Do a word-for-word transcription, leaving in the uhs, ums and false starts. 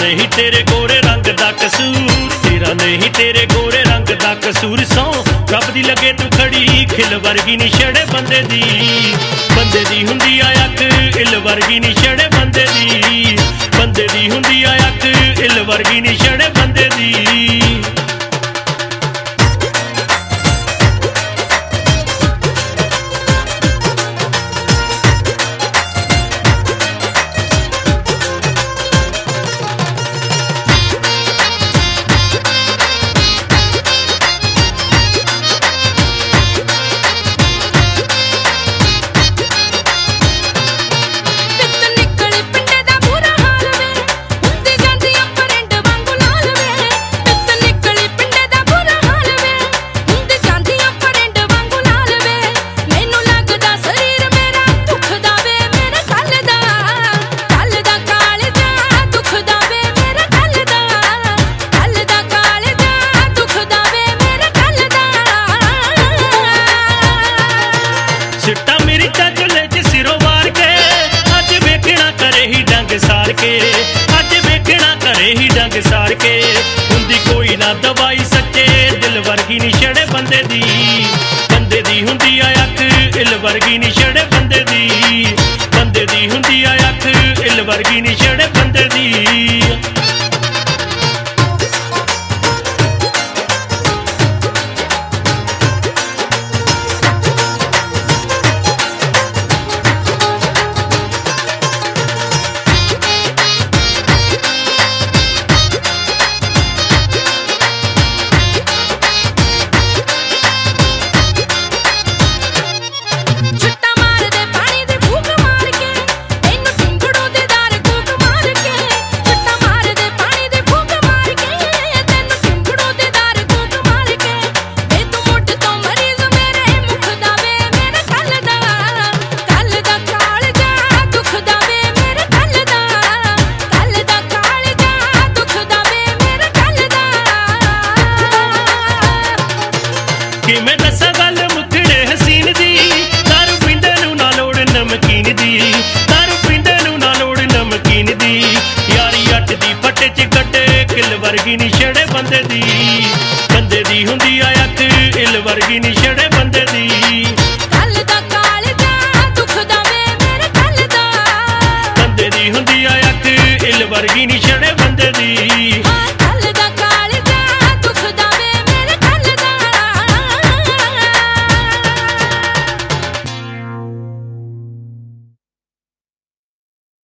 नहीं तेरे गोरे रंग दा कसूर, तेरा नहीं तेरे गोरे रंग दा कसूर। सौ रब दी लगे तू खड़ी खिल वर्गी नी छड़े बंदे दी, बंदे दी हुंदी आ अख इल वर्गी नी छड़े बंदे दी, बंदे दी हुंदी आ अख इल वर्गी नी छड़े बंदे दी। अज वेखना करे ही डंग सार के, हुंदी कोई ना दवाई सच्चे दिल वर्गी नी छड़े बंदे दी, बंदे दी हुंदी आ अख इल वर्गी नी छड़े बंदे दी, बंदे दी हुंदी आ अख इल वर्गी नी छड़े बंदे दी। मैं दसा गल मुखड़े हसीन दी, दारू पींदे नू ना लोड़ नमकीन दी, दारू पींदे नू ना लोड़ नमकीन दी। यारी अट दी फटे च कटे किल वर्गी नी छड़े बंदे दी, बंदे दी हुंदी आ अख इल वर्गी नी छड़े